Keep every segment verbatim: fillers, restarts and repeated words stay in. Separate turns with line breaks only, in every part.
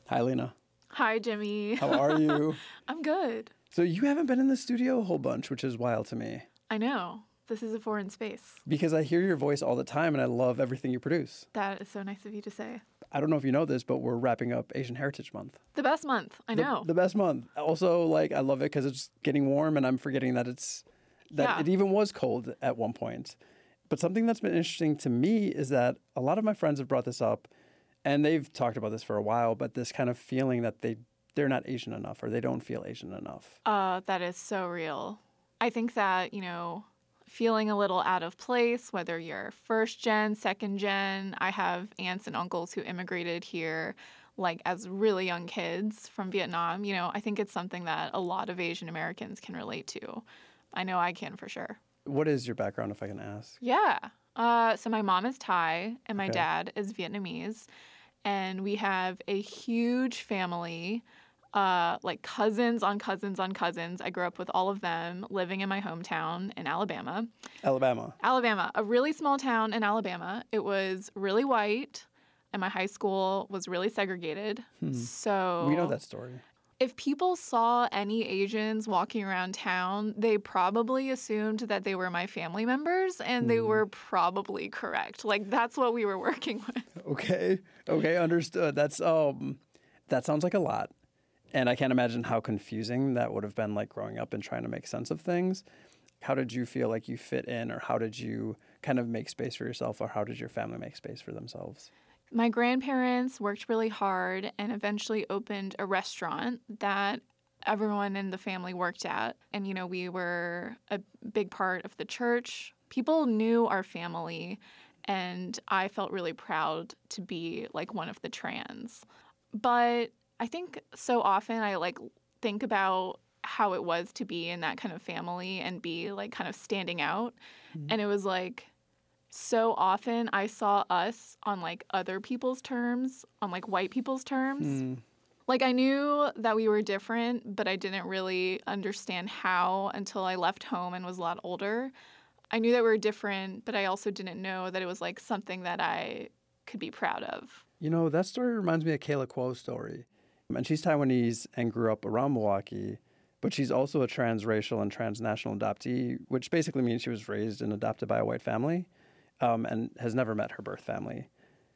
Hi, Lena.
Hi, Jimmy.
How are you?
I'm good.
So you haven't been in the studio a whole bunch, which is wild to me.
I know. This is a foreign space.
Because I hear your voice all the time and I love everything you produce.
That is so nice of you to say.
I don't know if you know this, but we're wrapping up Asian Heritage Month.
The best month. I
the,
know.
The best month. Also, like, I love it because it's getting warm and I'm forgetting that it's that
Yeah.
it even was cold at one point. But something that's been interesting to me is that a lot of my friends have brought this up and they've talked about this for a while, but this kind of feeling that they, they're not Asian enough or they don't feel Asian enough.
Uh, that is so real. I think that, you know, feeling a little out of place, whether you're first gen, second gen. I have aunts and uncles who immigrated here like as really young kids from Vietnam. You know, I think it's something that a lot of Asian Americans can relate to. I know I can for sure.
What is your background, if I can ask?
Yeah. Uh, so my mom is Thai and my
Okay.
dad is Vietnamese. And we have a huge family, uh, like cousins on cousins on cousins. I grew up with all of them living in my hometown in Alabama.
Alabama.
Alabama, a really small town in Alabama. It was really white, and my high school was really segregated. So
We know that story.
if people saw any Asians walking around town, they probably assumed that they were my family members, and they were probably correct. Like, that's what we were working with.
Okay. Okay, understood. That's um that sounds like a lot. And I can't imagine how confusing that would have been, like, growing up and trying to make sense of things. How did you feel like you fit in, or how did you kind of make space for yourself, or how did your family make space for themselves?
My grandparents worked really hard and eventually opened a restaurant that everyone in the family worked at. And, you know, we were a big part of the church. People knew our family, and I felt really proud to be like one of the trans. But I think so often I like think about how it was to be in that kind of family and be like kind of standing out. And it was like, so often I saw us on like other people's terms, on like white people's terms. Like I knew that we were different, but I didn't really understand how until I left home and was a lot older. I knew that we were different, but I also didn't know that it was like something that I could be proud of.
You know, that story reminds me of Kayla Kuo's story. And she's Taiwanese and grew up around Milwaukee, but she's also a transracial and transnational adoptee, which basically means she was raised and adopted by a white family. Um, and has never met her birth family.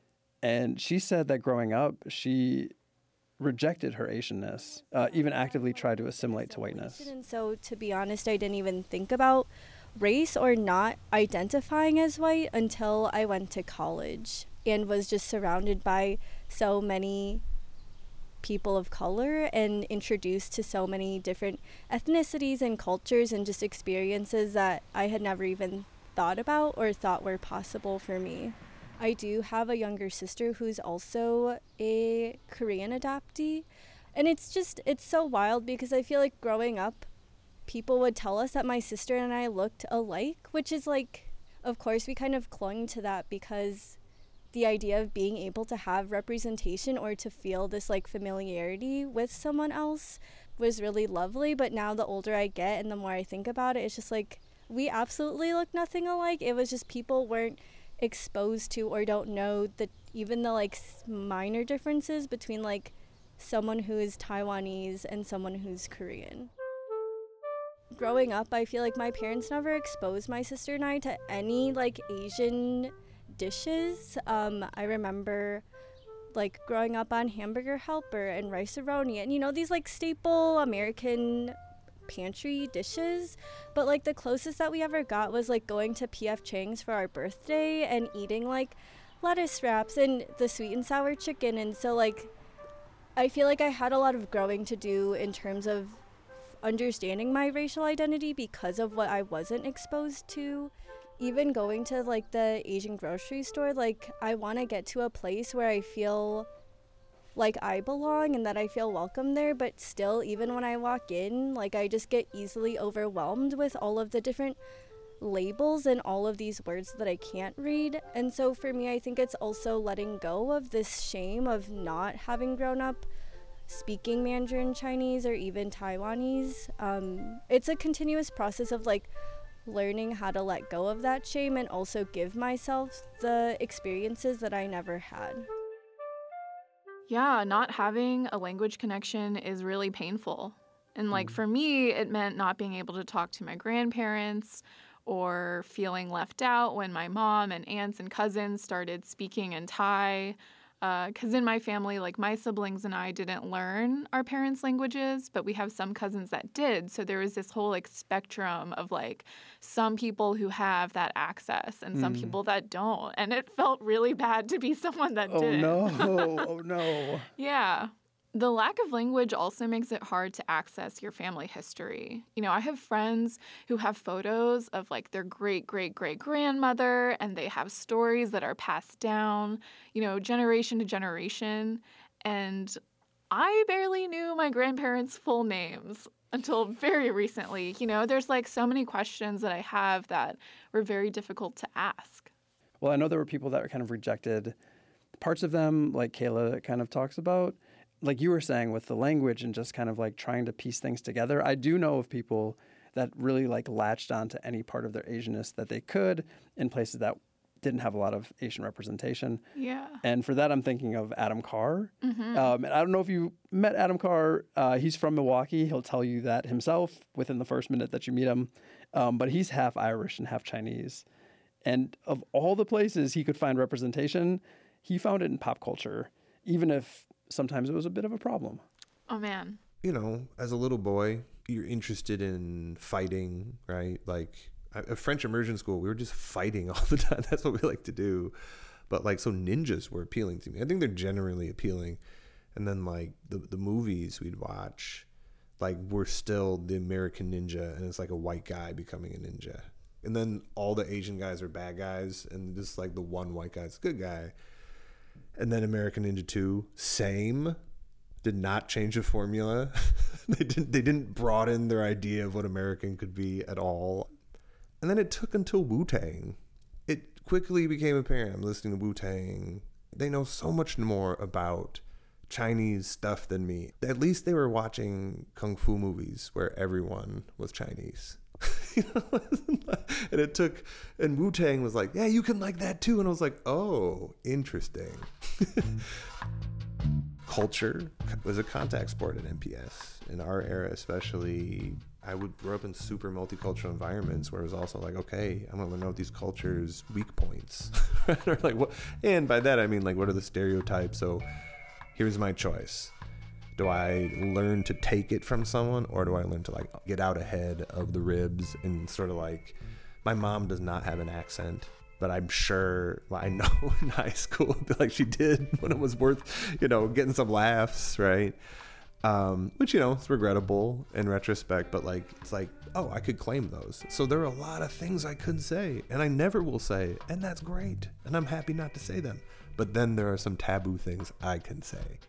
And she said that growing up, she rejected her Asianness, uh, even actively tried to assimilate to whiteness.
And so, to be honest, I didn't even think about race or not identifying as white until I went to college and was just surrounded by so many people of color and introduced to so many different ethnicities and cultures and just experiences that I had never even thought about or thought were possible for me. I do have a younger sister who's also a Korean adoptee, and it's just, it's so wild because I feel like growing up, people would tell us that my sister and I looked alike, which is like, of course, we kind of clung to that because the idea of being able to have representation or to feel this like familiarity with someone else was really lovely. But now the older I get and the more I think about it, it's just like, we absolutely look nothing alike. It was just people weren't exposed to or don't know that even the like minor differences between like someone who is Taiwanese and someone who's Korean. Growing up, I feel like my parents never exposed my sister and I to any like Asian dishes. Um, I remember like growing up on Hamburger Helper and Rice-A-Roni and, you know, these like staple American pantry dishes, but like the closest that we ever got was like going to P F Chang's for our birthday and eating like lettuce wraps and the sweet and sour chicken. And so like I feel like I had a lot of growing to do in terms of understanding my racial identity because of what I wasn't exposed to. Even going to like the Asian grocery store, like I want to get to a place where I feel like I belong and that I feel welcome there, but still, even when I walk in, like I just get easily overwhelmed with all of the different labels and all of these words that I can't read. And so for me, I think it's also letting go of this shame of not having grown up speaking Mandarin Chinese or even Taiwanese. Um, it's a continuous process of like learning how to let go of that shame and also give myself the experiences that I never had.
Yeah, not having a language connection is really painful. And like for me, it meant not being able to talk to my grandparents or feeling left out when my mom and aunts and cousins started speaking in Thai. Because in my family, like my siblings and I didn't learn our parents' languages, but we have some cousins that did. So there was this whole like spectrum of like some people who have that access and some
Mm.
people that don't. And it felt really bad to be someone that
Oh
didn't.
no! Oh no!
Yeah. The lack of language also makes it hard to access your family history. You know, I have friends who have photos of like their great great great grandmother, and they have stories that are passed down, you know, generation to generation. And I barely knew my grandparents' full names until very recently. You know, there's like so many questions that I have that were very difficult to ask.
Well, I know there were people that were kind of rejected. Parts of them, like Kayla kind of talks about, like you were saying with the language and just kind of like trying to piece things together. I do know of people that really like latched onto any part of their Asianness that they could in places that didn't have a lot of Asian representation.
Yeah.
And for that, I'm thinking of Adam Carr.
Mm-hmm.
Um, and I don't know if you met Adam Carr. Uh, he's from Milwaukee. He'll tell you that himself within the first minute that you meet him. Um, but he's half Irish and half Chinese. And of all the places he could find representation, he found it in pop culture, even if sometimes it was a bit of a problem.
Oh, man.
You know, as a little boy, you're interested in fighting, right? Like at French immersion school, we were just fighting all the time. That's what we like to do. But like, so ninjas were appealing to me. I think they're generally appealing. And then like the, the movies we'd watch, like we're still the American ninja, and it's like a white guy becoming a ninja. And then all the Asian guys are bad guys, and just like the one white guy's a good guy. And then American Ninja two, same, did not change the formula. they didn't they didn't broaden their idea of what American could be at all. And then it took until Wu-Tang. It quickly became apparent. I'm listening to Wu-Tang. They know so much more about Chinese stuff than me. At least they were watching kung fu movies where everyone was Chinese. You know? And it took, and Wu-Tang was like, yeah, you can like that too. And I was like, oh, interesting. Culture was a contact sport at N P S. In our era especially, I would grow up in super multicultural environments where it was also like, okay, I'm going to know these cultures' weak points. Or like, what? And by that, I mean, like, what are the stereotypes? So here's my choice. Do I learn to take it from someone, or do I learn to like get out ahead of the ribs and sort of like, my mom does not have an accent, but I'm sure, well, I know in high school, like she did when it was worth, you know, getting some laughs, right? Um, which, you know, it's regrettable in retrospect, but like, it's like, oh, I could claim those. So there are a lot of things I couldn't say, and I never will say, and that's great. And I'm happy not to say them. But then there are some taboo things I can say.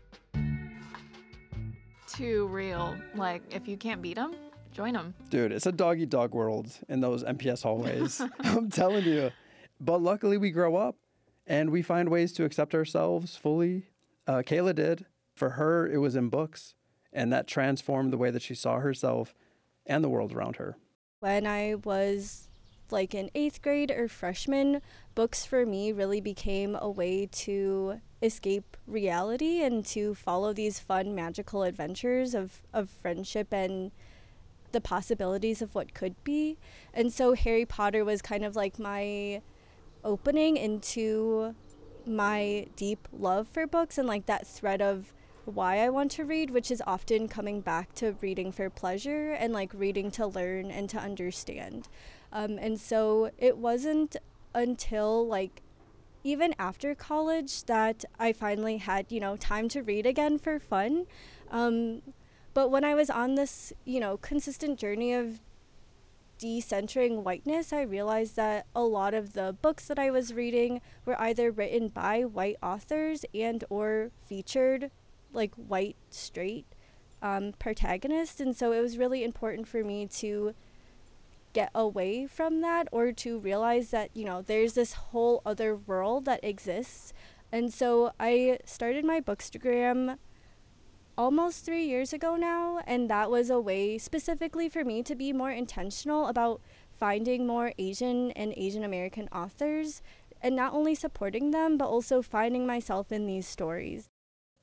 Too real. Like, if you can't beat them, join them.
Dude, it's a dog-eat-dog world in those N P S hallways. I'm telling you. But luckily we grow up and we find ways to accept ourselves fully. Uh, Kayla did. For her, it was in books. And that transformed the way that she saw herself and the world around her.
When I was like in eighth grade or freshman, books for me really became a way to escape reality and to follow these fun, magical adventures of, of friendship and the possibilities of what could be. And so Harry Potter was kind of like my opening into my deep love for books and like that thread of why I want to read, which is often coming back to reading for pleasure and like reading to learn and to understand. Um, and so it wasn't until like even after college that I finally had, you know, time to read again for fun. Um, but when I was on this, you know, consistent journey of decentering whiteness, I realized that a lot of the books that I was reading were either written by white authors and or featured like white straight um, protagonists. And so it was really important for me to get away from that or to realize that, you know, there's this whole other world that exists. And so I started my Bookstagram almost three years ago now, and that was a way specifically for me to be more intentional about finding more Asian and Asian American authors and not only supporting them, but also finding myself in these stories.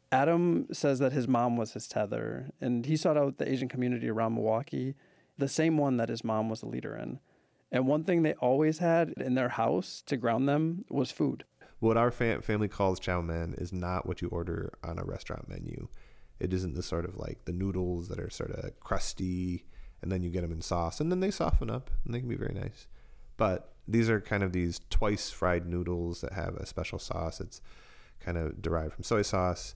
Adam says that his mom was his tether, and he sought out the Asian community around Milwaukee, the same one that his mom was a leader in. And one thing they always had in their house to ground them was food.
What our fam- family calls chow mein is not what you order on a restaurant menu. It isn't the sort of like the noodles that are sort of crusty, and then you get them in sauce, and then they soften up, and they can be very nice. But these are kind of these twice fried noodles that have a special sauce. It's kind of derived from soy sauce.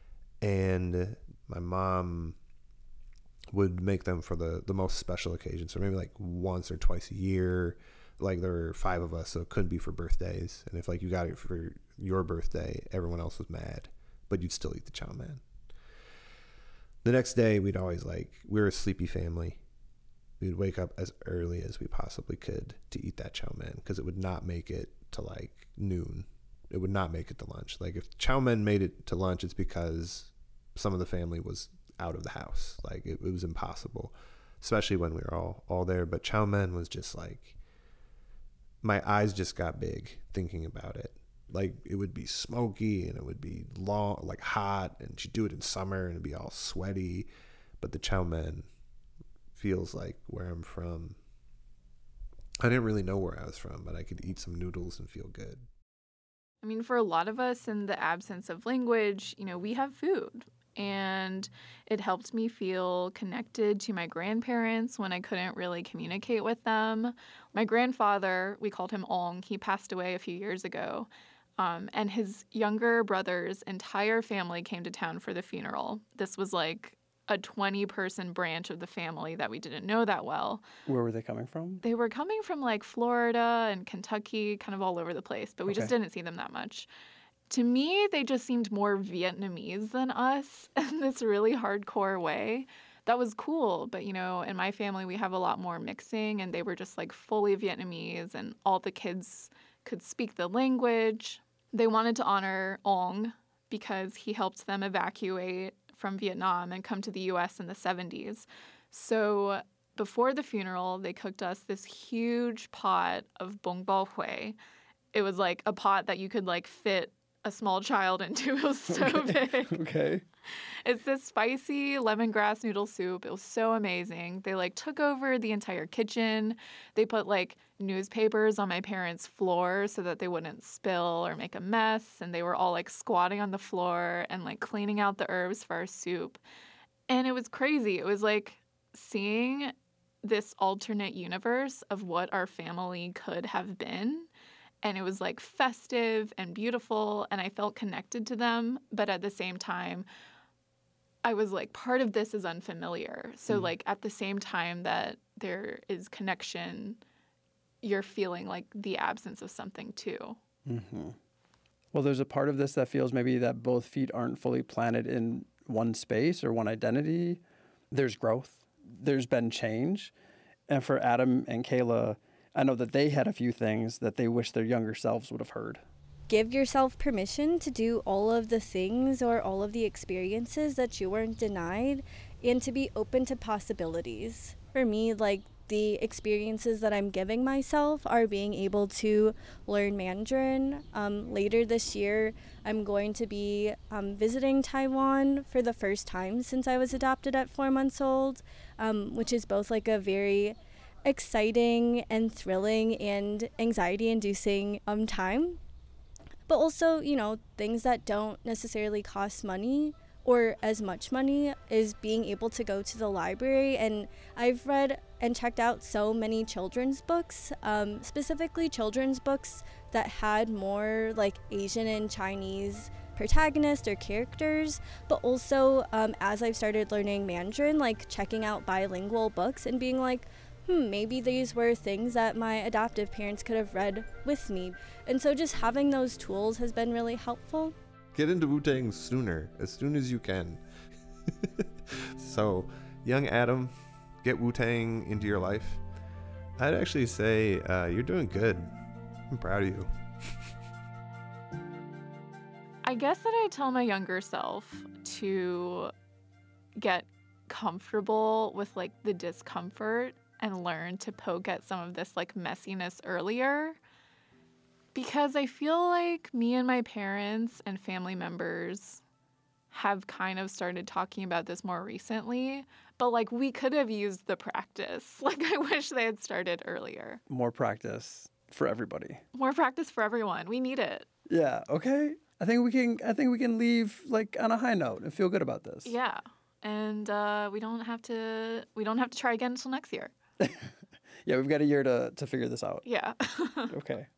And my mom would make them for the, the most special occasions. So maybe like once or twice a year. Like there were five of us, so it could be for birthdays. And if like you got it for your birthday, everyone else was mad, but you'd still eat the chow mein. The next day, we'd always like, we were a sleepy family. We'd wake up as early as we possibly could to eat that chow mein because it would not make it to like noon. It would not make it to lunch. Like if chow mein made it to lunch, it's because some of the family was out of the house. Like it, it was impossible, especially when we were all, all there. But chow mein was just like, my eyes just got big thinking about it. Like it would be smoky and it would be long, like hot, and she'd do it in summer and it'd be all sweaty. But the chow mein feels like where I'm from. I didn't really know where I was from, but I could eat some noodles and feel good.
I mean, for a lot of us, in the absence of language, you know, we have food. And it helped me feel connected to my grandparents when I couldn't really communicate with them. My grandfather, we called him Ong, he passed away a few years ago. Um, and his younger brother's entire family came to town for the funeral. This was like a twenty-person branch of the family that we didn't know that well.
Where were they coming from?
They were coming from like Florida and Kentucky, kind of all over the place, but we
Okay.
just didn't see them that much. To me, they just seemed more Vietnamese than us in this really hardcore way. That was cool, but you know, in my family, we have a lot more mixing, and they were just like fully Vietnamese, and all the kids could speak the language. They wanted to honor Ong because he helped them evacuate from Vietnam and come to the U S in the seventies. So before the funeral, they cooked us this huge pot of bông bao huế. It was like a pot that you could like fit a small child into. It was so
Okay.
big.
Okay.
It's this spicy lemongrass noodle soup. It was so amazing. They like took over the entire kitchen. They put like newspapers on my parents' floor so that they wouldn't spill or make a mess. And they were all like squatting on the floor and like cleaning out the herbs for our soup. And it was crazy. It was like seeing this alternate universe of what our family could have been. And it was like festive and beautiful, and I felt connected to them. But at the same time, I was like, part of this is unfamiliar. So,
Mm.
like, at the same time that there is connection, you're feeling like the absence of something too.
Mm-hmm. Well, there's a part of this that feels maybe that both feet aren't fully planted in one space or one identity. There's growth. There's been change. And for Adam and Kayla, I know that they had a few things that they wish their younger selves would have heard.
Give yourself permission to do all of the things or all of the experiences that you weren't denied, and to be open to possibilities. For me, like, the experiences that I'm giving myself are being able to learn Mandarin. Um, later this year, I'm going to be um, visiting Taiwan for the first time since I was adopted at four months old, um, which is both like a very exciting and thrilling and anxiety-inducing um, time. But also, you know, things that don't necessarily cost money or as much money is being able to go to the library. And I've read and checked out so many children's books, um, specifically children's books that had more like Asian and Chinese protagonists or characters, but also um, as I've started learning Mandarin, like checking out bilingual books and being like, hmm, maybe these were things that my adoptive parents could have read with me. And so just having those tools has been really helpful.
Get into Wu-Tang sooner, as soon as you can. So, young Adam, get Wu-Tang into your life. I'd actually say uh, you're doing good. I'm proud of you.
I guess that I tell my younger self to get comfortable with like the discomfort and learn to poke at some of this like messiness earlier, because I feel like me and my parents and family members have kind of started talking about this more recently. But like we could have used the practice. Like I wish they had started earlier.
More practice for everybody.
More practice for everyone. We need it.
Yeah. Okay. I think we can. I think we can leave like on a high note and feel good about this.
Yeah, and uh, we don't have to. We don't have to try again until next year.
Yeah, we've got a year to to figure this out.
Yeah.
Okay.